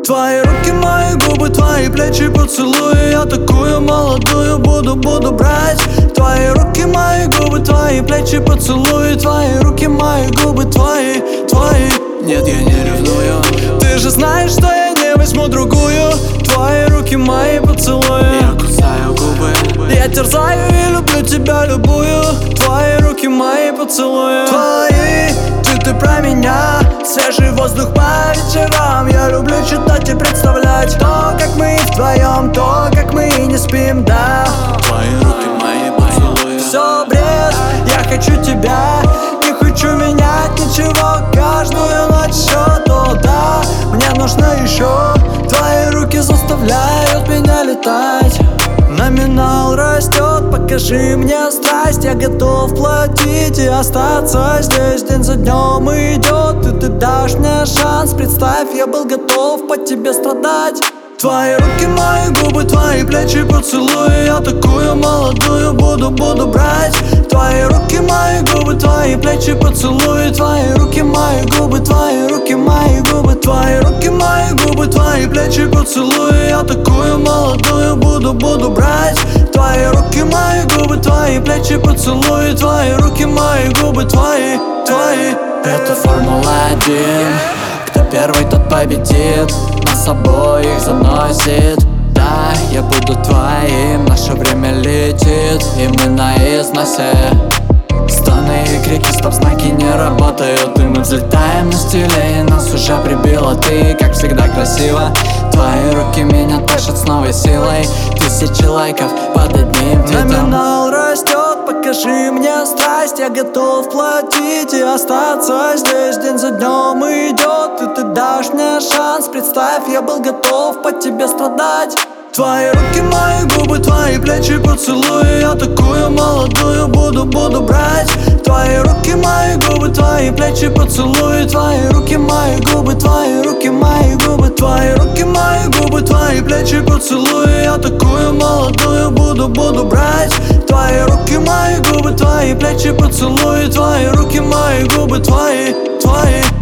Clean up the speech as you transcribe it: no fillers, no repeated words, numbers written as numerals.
Твои руки, мои губы, твои плечи, поцелуи. Я такую молодую буду брать. Твои руки, мои губы, твои плечи, поцелуи. Твои руки, мои губы, твои. Нет, я не ревную. Ты же знаешь, что я не возьму другую. Твои руки, мои поцелуи. Я кусаю губы, я терзаю и люблю тебя любую. Твои руки, мои поцелуи. Твои, ты про меня. Свежий воздух по вечерам. Я люблю читать и представлять то, как мы вдвоем, то, как мы не спим, да. твои руки, мои поцелуи. Все бред, я хочу тебя, не хочу менять ничего. Каждую ночь счету, да, мне нужно еще. Твои руки заставляют меня летать. Номинал растет, покажи мне страсть. Я готов платить и остаться здесь. День за днем идет, и ты дашь мне шанс. Представь, я был готов по тебе страдать. Твои руки, мои губы, твои плечи, поцелуи. Я такую молодую буду брать. Твои руки, мои губы, твои плечи, поцелуи. Твои руки, мои губы, твои руки, мои губы. Твои руки, мои губы, твои плечи, поцелуи. Я такую молодую буду брать. Твои руки, мои губы, твои плечи, поцелуи. Твои руки, мои губы, твои. Это Формула-1. Кто первый, тот победит. Нас обоих заносит. Да, я буду твоим. Наше время летит, и мы на износе. Стоны и крики, стоп-знаки не работают. И мы взлетаем на стиле, и нас уже прибило. Ты, как всегда, красиво. Твои руки меня тащат с новой силой. Тысячи лайков под одним твитом. Номинал растет, покажи мне страсть. Я готов платить и остаться здесь. День за днем идет, и ты дашь мне шанс. Представь, я был готов по тебе страдать. Твои руки, мои губы, твои плечи, поцелуи. Я такую молодую буду брать. Твои руки, мои губы, твои плечи, поцелуи. Твои руки, мои губы, твои руки, мои губы. Твои руки, мои губы, твои плечи, поцелуи. Я такую молодую буду брать. Твои руки, мои губы, твои плечи, поцелуи. Твои руки, мои губы, твои.